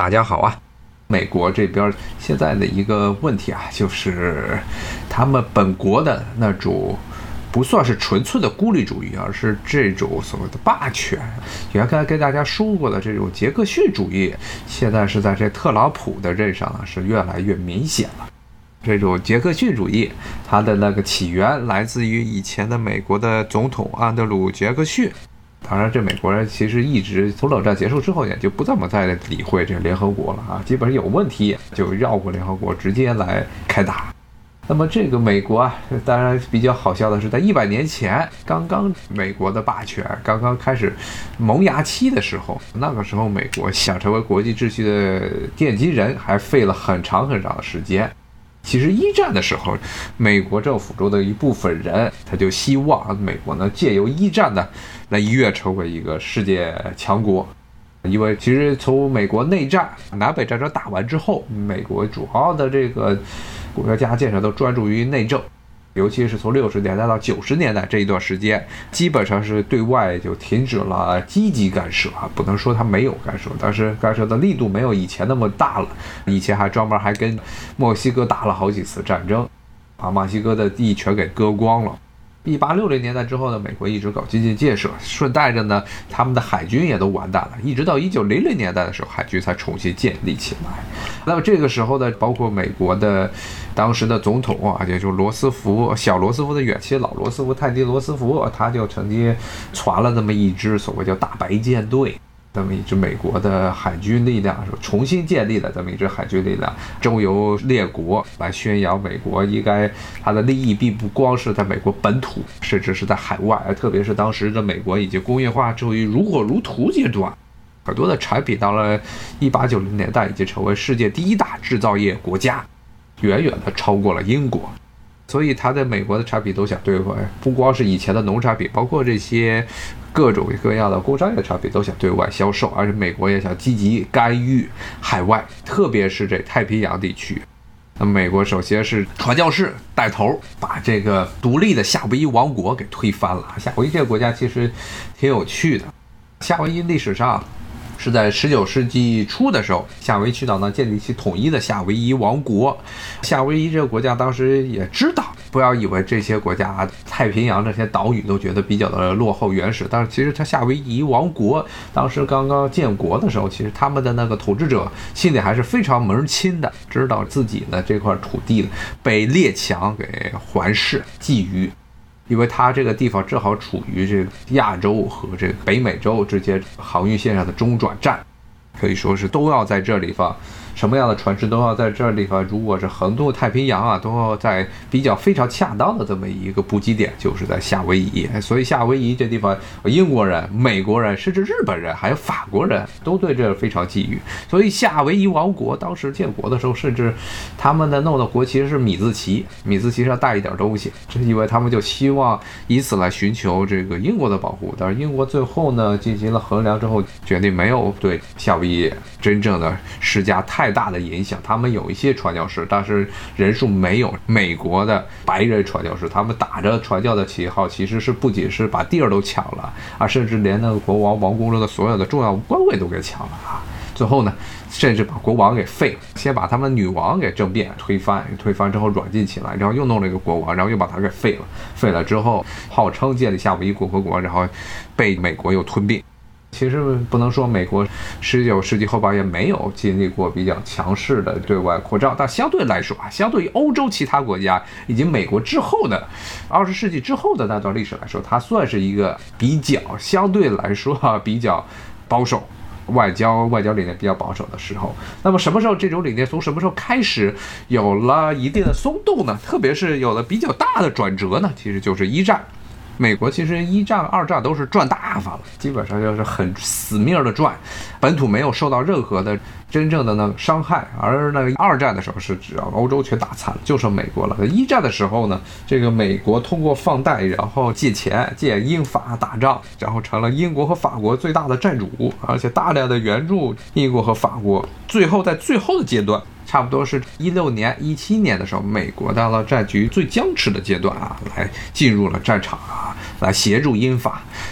大家好啊。美国这边现在的一个问题啊，就是他们本国的那种不算是纯粹的孤立主义，而是这种所谓的霸权。原来跟大家说过的这种杰克逊主义，现在是在这特朗普的任上呢是越来越明显了。这种杰克逊主义，它的那个起源来自于以前的美国的总统安德鲁·杰克逊。当然，这美国人其实一直从冷战结束之后也就不怎么再理会这联合国了啊，基本上有问题就绕过联合国直接来开打。那么这个美国啊，当然比较好笑的是，在100年前，刚刚美国的霸权刚刚开始萌芽期的时候，那个时候美国想成为国际秩序的奠基人，还费了很长很长的时间。其实一战的时候，美国政府中的一部分人，他就希望美国呢借由一战呢来一跃成为一个世界强国。因为其实从美国内战、南北战争打完之后，美国主要的这个国家建设都专注于内政，尤其是从60年代到90年代这一段时间，基本上是对外就停止了积极干涉啊，不能说它没有干涉，但是干涉的力度没有以前那么大了。以前还专门跟墨西哥打了好几次战争，把墨西哥的地全给割光了。1860年代之后呢，美国一直搞经济建设，顺带着呢，他们的海军也都完蛋了，一直到1900年代的时候，海军才重新建立起来。那么这个时候呢，包括美国的当时的总统啊，也就是罗斯福，小罗斯福的远亲老罗斯福，泰迪罗斯福，他就曾经传了那么一支所谓叫大白舰队。这么一支美国的海军力量，重新建立的这么一支海军力量，周游列国来宣扬美国应该它的利益并不光是在美国本土，甚至是在海外。特别是当时的美国已经工业化处于如火如荼阶段，很多的产品到了1890年代已经成为世界第一大制造业国家，远远的超过了英国。所以他在美国的产品都想对外，不光是以前的农产品，包括这些各种各样的工商业产品都想对外销售，而且美国也想积极干预海外，特别是这太平洋地区。那么美国首先是传教士带头，把这个独立的夏威夷王国给推翻了。夏威夷这个国家其实挺有趣的，夏威夷历史上是在19世纪初的时候，夏威夷群岛呢建立起统一的夏威夷王国。夏威夷这个国家当时也知道，不要以为这些国家太平洋这些岛屿都觉得比较的落后原始，但是其实它夏威夷王国当时刚刚建国的时候，其实他们的那个统治者心里还是非常门亲的，知道自己的这块土地被列强给环视觊觎。因为它这个地方正好处于这个亚洲和这个北美洲之间航运线上的中转站，可以说是都要在这地方，什么样的船只都要在这地方，如果是横渡太平洋啊，都要在比较非常恰当的这么一个补给点，就是在夏威夷。所以夏威夷这地方，英国人、美国人，甚至日本人还有法国人都对这非常觊觎。所以夏威夷王国当时建国的时候，甚至他们的弄的国旗是米字旗，米字旗上带一点东西，这是因为他们就希望以此来寻求这个英国的保护。但是英国最后呢进行了衡量之后，决定没有对夏威夷真正的施加太大的影响。他们有一些传教士，但是人数没有美国的白人传教士，他们打着传教的旗号，其实是不仅是把地儿都抢了啊，甚至连那个国王王宫中的所有的重要官位都给抢了啊。最后呢，甚至把国王给废了，先把他们女王给政变推翻之后软禁起来，然后又弄了一个国王，然后又把他给废了之后，号称建立夏威夷共和国，然后被美国又吞并。其实不能说美国19世纪后半叶没有经历过比较强势的对外扩张，但相对来说啊，相对于欧洲其他国家以及美国之后的20世纪之后的那段历史来说，它算是一个比较相对来说比较保守，外交理念比较保守的时候。那么什么时候这种理念从什么时候开始有了一定的松动呢？特别是有了比较大的转折呢？其实就是一战。美国其实一战、二战都是赚大发了，基本上就是很死命的赚，本土没有受到任何的真正的那个伤害。而那个二战的时候是只要欧洲全打残了，就剩美国了。一战的时候呢，这个美国通过放贷，然后借钱借英法打仗，然后成了英国和法国最大的债主，而且大量的援助英国和法国。最后在最后的阶段，差不多是16年、17年的时候，美国到了战局最僵持的阶段啊，来进入了战场啊，来协助英法。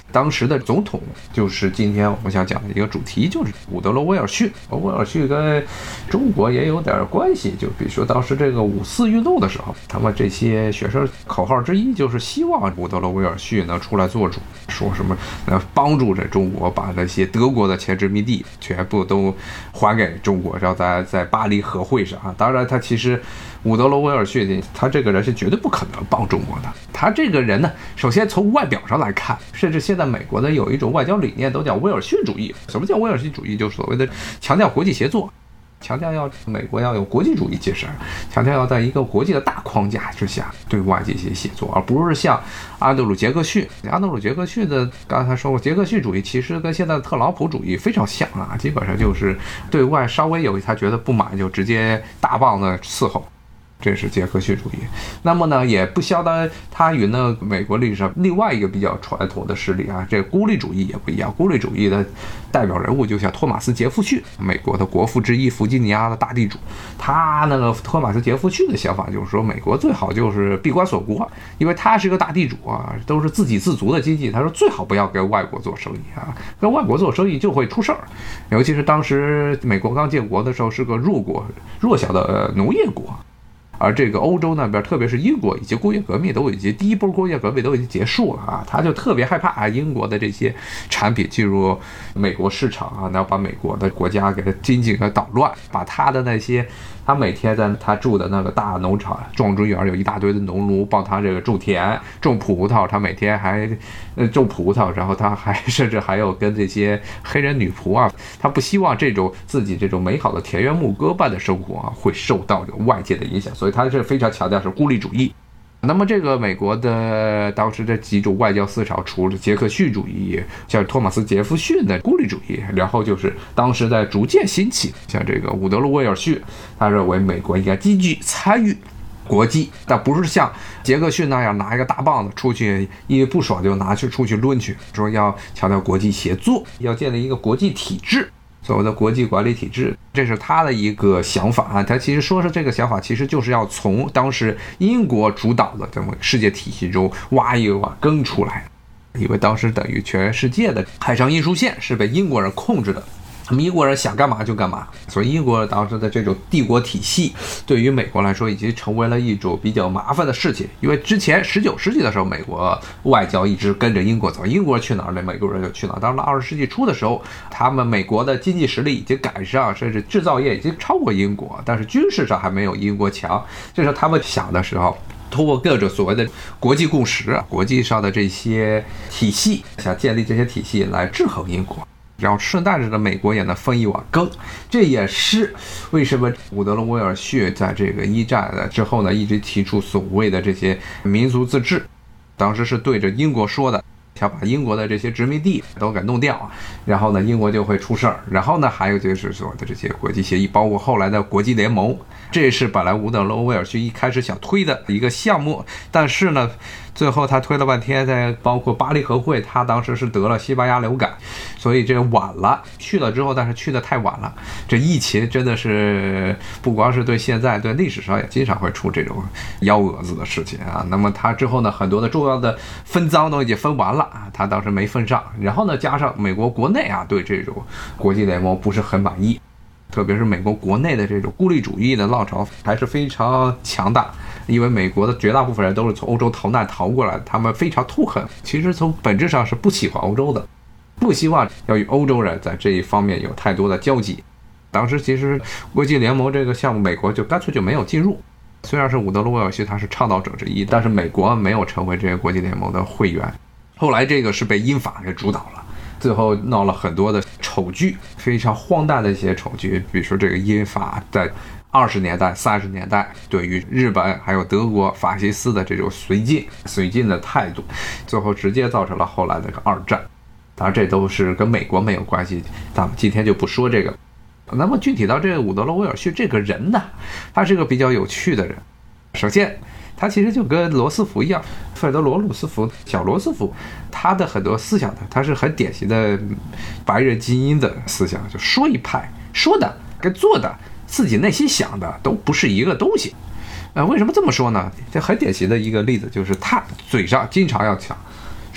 当时的总统就是今天我们想讲的一个主题，就是伍德罗·威尔逊。威尔逊跟中国也有点关系，就比如说当时这个5·4运动的时候，他们这些学生口号之一就是希望伍德罗·威尔逊能出来做主，说什么帮助着中国把那些德国的前殖民地全部都还给中国，然后在巴黎和会上啊。当然他其实伍德罗·威尔逊他这个人是绝对不可能帮中国的。他这个人呢，首先从外表上来看，甚至现在美国的有一种外交理念都叫威尔逊主义。什么叫威尔逊主义？就是所谓的强调国际协作，强调美国要有国际主义精神，强调要在一个国际的大框架之下对外进行协作，而不是像安德鲁·杰克逊。安德鲁·杰克逊的刚才说过，杰克逊主义其实跟现在的特朗普主义非常像啊，基本上就是对外稍微有他觉得不满就直接大棒子伺候。这是杰克逊主义。那么呢，也不相当他与那美国历史上另外一个比较传统的势力啊，这孤立主义也不一样。孤立主义的代表人物就像托马斯·杰弗逊，美国的国父之一，弗吉尼亚的大地主。他那个托马斯·杰弗逊的想法就是说，美国最好就是闭关锁国，因为他是个大地主啊，都是自给自足的经济。他说最好不要跟外国做生意啊，跟外国做生意就会出事儿。尤其是当时美国刚建国的时候，是个弱小的农业国。而这个欧洲那边，特别是英国，以及工业革命都已经第一波工业革命都已经结束了啊，他就特别害怕英国的这些产品进入美国市场啊，然后把美国的国家给经济给捣乱，把他的那些他每天在他住的那个大农场种植园有一大堆的农奴帮他这个种田种葡萄，他每天还种葡萄，然后他还甚至还有跟这些黑人女仆啊，他不希望这种自己这种美好的田园牧歌般的生活啊会受到外界的影响，所以他是非常强调是孤立主义。那么这个美国的当时这几种外交思潮，除了杰克逊主义，像托马斯·杰弗逊的孤立主义，然后就是当时在逐渐兴起，像这个伍德罗·威尔逊，他认为美国应该积极参与国际，但不是像杰克逊那样拿一个大棒子出去，一不爽就出去抡去，说要强调国际协作，要建立一个国际体制。所谓的国际管理体制，这是他的一个想法啊。他其实说是这个想法，其实就是要从当时英国主导的这么世界体系中挖一挖根出来，因为当时等于全世界的海上运输线是被英国人控制的。英国人想干嘛就干嘛，所以英国当时的这种帝国体系对于美国来说已经成为了一种比较麻烦的事情。因为之前19世纪的时候，美国外交一直跟着英国走，英国去哪儿，美国人就去哪儿。到了20世纪初的时候，他们美国的经济实力已经赶上，甚至制造业已经超过英国，但是军事上还没有英国强。这是他们想的时候，通过各种所谓的国际共识，国际上的这些体系，想建立这些体系来制衡英国，然后顺带着美国也能分一碗羹。这也是为什么伍德罗·威尔逊在这个一战之后呢，一直提出所谓的这些民族自治，当时是对着英国说的，想把英国的这些殖民地都给弄掉，然后呢英国就会出事儿。然后呢还有就是所谓的这些国际协议，包括后来的国际联盟，这是本来伍德罗·威尔逊一开始想推的一个项目，但是呢最后他推了半天，在包括巴黎和会，他当时是得了西班牙流感，所以这个晚了，去了之后，但是去的太晚了。这疫情真的是不光是对现在，对历史上也经常会出这种幺蛾子的事情啊。那么他之后呢，很多的重要的分赃都已经分完了啊，他当时没分上。然后呢，加上美国国内啊对这种国际联盟不是很满意，特别是美国国内的这种孤立主义的浪潮还是非常强大，因为美国的绝大部分人都是从欧洲逃难逃过来的，他们非常痛恨，其实从本质上是不喜欢欧洲的，不希望要与欧洲人在这一方面有太多的交集。当时其实国际联盟这个项目，美国就干脆就没有进入。虽然是伍德罗·威尔逊他是倡导者之一，但是美国没有成为这个国际联盟的会员。后来这个是被英法给主导了，最后闹了很多的丑剧，非常荒诞的一些丑剧，比如说这个英法在20年代、30年代对于日本还有德国法西斯的这种绥靖的态度，最后直接造成了后来的二战。当然这都是跟美国没有关系，咱们今天就不说这个。那么具体到这个伍德罗·威尔逊这个人呢，他是个比较有趣的人。首先他其实就跟罗斯福一样，费德罗·鲁斯福、小罗斯福，他的很多思想呢，他是很典型的白人精英的思想，就说一派，说的跟做的自己内心想的都不是一个东西。为什么这么说呢？这很典型的一个例子就是他嘴上经常要讲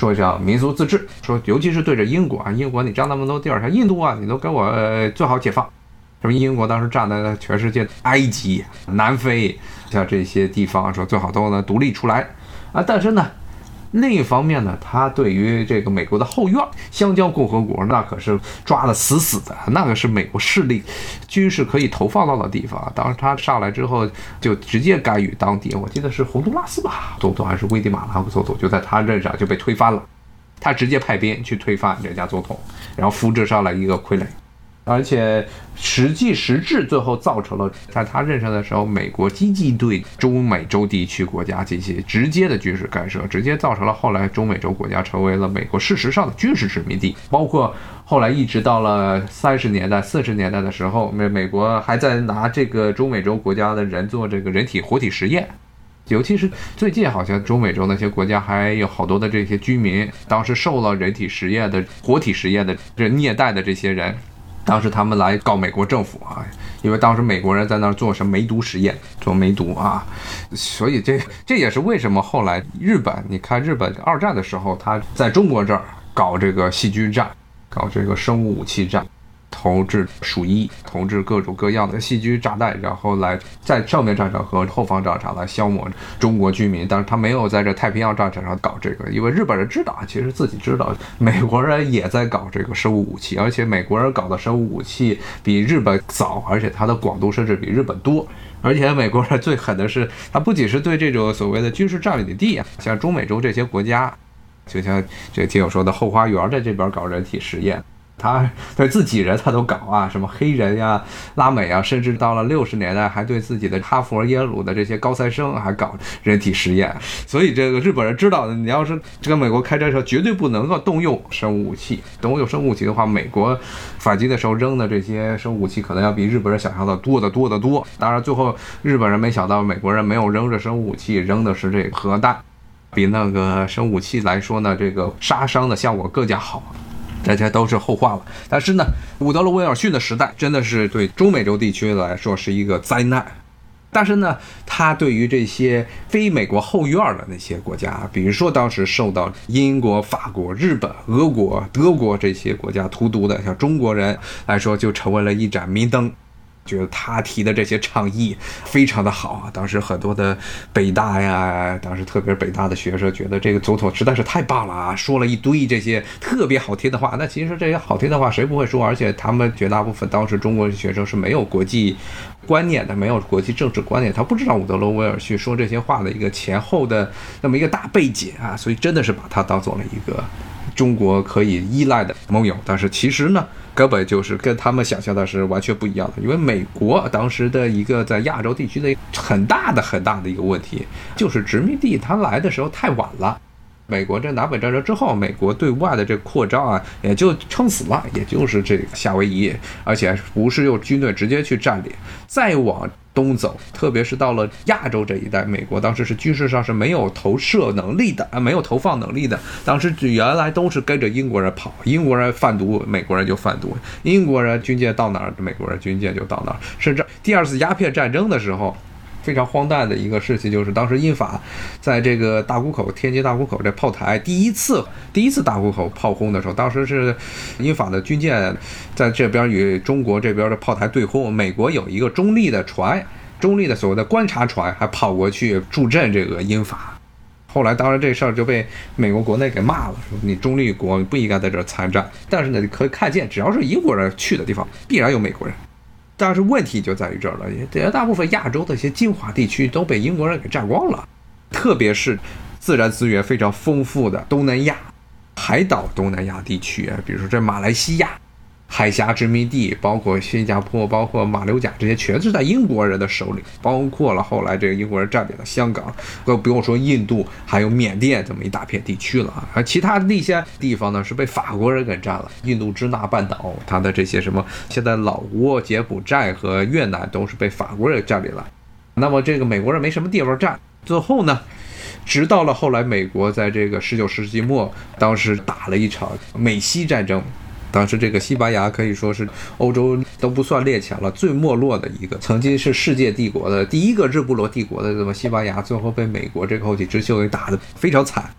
说叫民族自治，说尤其是对着英国啊，英国你占那么多地儿，像印度啊，你都给我最好解放。什么英国当时占的全世界，埃及、南非像这些地方，说最好都能独立出来啊。但是呢，另一方面呢，他对于这个美国的后院香蕉共和国那可是抓得死死的，那个是美国势力军事可以投放到的地方。当时他上来之后就直接干预当地，我记得是洪都拉斯吧，总统还是危地马拉总统，就在他任上就被推翻了。他直接派兵去推翻人家总统，然后扶植上来一个傀儡。而且实质最后造成了在他任上的时候，美国积极对中美洲地区国家进行直接的军事干涉，直接造成了后来中美洲国家成为了美国事实上的军事殖民地。包括后来一直到了30年代、40年代的时候，美国还在拿这个中美洲国家的人做这个人体活体实验。尤其是最近，好像中美洲那些国家还有好多的这些居民，当时受了人体实验的活体实验的这虐待的这些人，当时他们来告美国政府啊，因为当时美国人在那儿做什么梅毒实验，做梅毒啊，所以这也是为什么后来日本，你看日本2战的时候，他在中国这儿搞这个细菌战，搞这个生物武器战，投掷鼠疫，投掷各种各样的细菌炸弹，然后来在正面战场和后方战场来消磨中国居民。但是他没有在这太平洋战场上搞这个，因为日本人知道，其实自己知道美国人也在搞这个生物武器，而且美国人搞的生物武器比日本早，而且他的广度甚至比日本多。而且美国人最狠的是，他不仅是对这种所谓的军事占领地啊，像中美洲这些国家，就像这听友说的后花园在这边搞人体实验，他对自己人他都搞啊，什么黑人呀、拉美啊，甚至到了60年代还对自己的哈佛、耶鲁的这些高材生还搞人体实验。所以这个日本人知道，你要是跟美国开战的时候，绝对不能够动用生物武器。动用生物武器的话，美国反击的时候扔的这些生物武器可能要比日本人想象的多得多得多。当然，最后日本人没想到，美国人没有扔着生物武器，扔的是这个核弹，比那个生物武器来说呢，这个杀伤的效果更加好。这些都是后话了。但是呢，伍德罗·威尔逊的时代真的是对中美洲地区来说是一个灾难。但是呢，他对于这些非美国后院的那些国家，比如说当时受到英国、法国、日本、俄国、德国这些国家荼毒的，像中国人来说，就成为了一盏明灯。觉得他提的这些倡议非常的好啊！当时很多的北大呀，当时特别北大的学生觉得这个总统实在是太棒了啊，说了一堆这些特别好听的话。那其实这些好听的话谁不会说？而且他们绝大部分当时中国学生是没有国际观念的，没有国际政治观念，他不知道伍德罗·威尔逊说这些话的一个前后的那么一个大背景啊，所以真的是把他当做了一个中国可以依赖的盟友。但是其实呢，根本就是跟他们想象的是完全不一样的。因为美国当时的一个在亚洲地区的很大的一个问题，就是殖民地它来的时候太晚了。美国这南北战争之后，美国对外的这扩张啊，也就撑死了，也就是这个夏威夷，而且不是用军队直接去占领。再往东走，特别是到了亚洲这一带，美国当时是军事上是没有投射能力的，没有投放能力的。当时原来都是跟着英国人跑，英国人贩毒，美国人就贩毒；英国人军舰到哪儿，美国人军舰就到哪儿。甚至第2次鸦片战争的时候，非常荒诞的一个事情就是，当时英法在这个大沽口、天津大沽口这炮台第一次大沽口炮轰的时候，当时是英法的军舰在这边与中国这边的炮台对轰，美国有一个中立的船，中立的所谓的观察船还跑过去助阵这个英法。后来当然这事儿就被美国国内给骂了，说你中立国不应该在这儿参战。但是呢，你可以看见，只要是英国人去的地方，必然有美国人。但是问题就在于这儿了，也大部分亚洲的一些精华地区都被英国人给占光了，特别是自然资源非常丰富的东南亚、海岛东南亚地区，比如说这马来西亚海峡殖民地，包括新加坡，包括马六甲，这些全是在英国人的手里，包括了后来这个英国人占领了香港，更不用说印度还有缅甸这么一大片地区了啊。而其他的一些地方呢是被法国人给占了，印度支那半岛，它的这些什么现在老挝、柬埔寨和越南都是被法国人占领了。那么这个美国人没什么地方占，最后呢，直到了后来美国在这个19世纪末，当时打了一场美西战争。当时这个西班牙可以说是欧洲都不算列强了，最没落的一个，曾经是世界帝国的第一个日不落帝国的这么西班牙，最后被美国这个后起之秀给打得非常惨。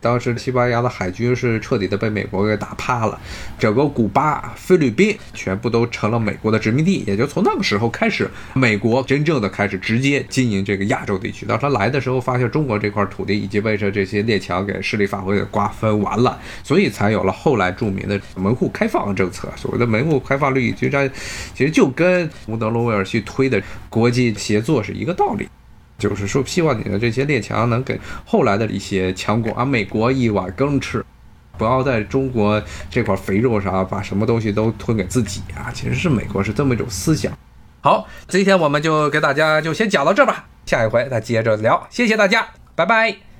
当时西班牙的海军是彻底的被美国给打趴了，整个古巴、菲律宾全部都成了美国的殖民地。也就从那个时候开始，美国真正的开始直接经营这个亚洲地区。当他来的时候，发现中国这块土地已经被这些列强给势力发挥给瓜分完了，所以才有了后来著名的门户开放政策。所谓的门户开放率，其实就跟吴德罗威尔去推的国际协作是一个道理。就是说希望你的这些列强能给后来的一些强国美国一碗羹吃，不要在中国这块肥肉上把什么东西都吞给自己啊！其实是美国是这么一种思想。好，今天我们就给大家就先讲到这吧，下一回再接着聊，谢谢大家，拜拜。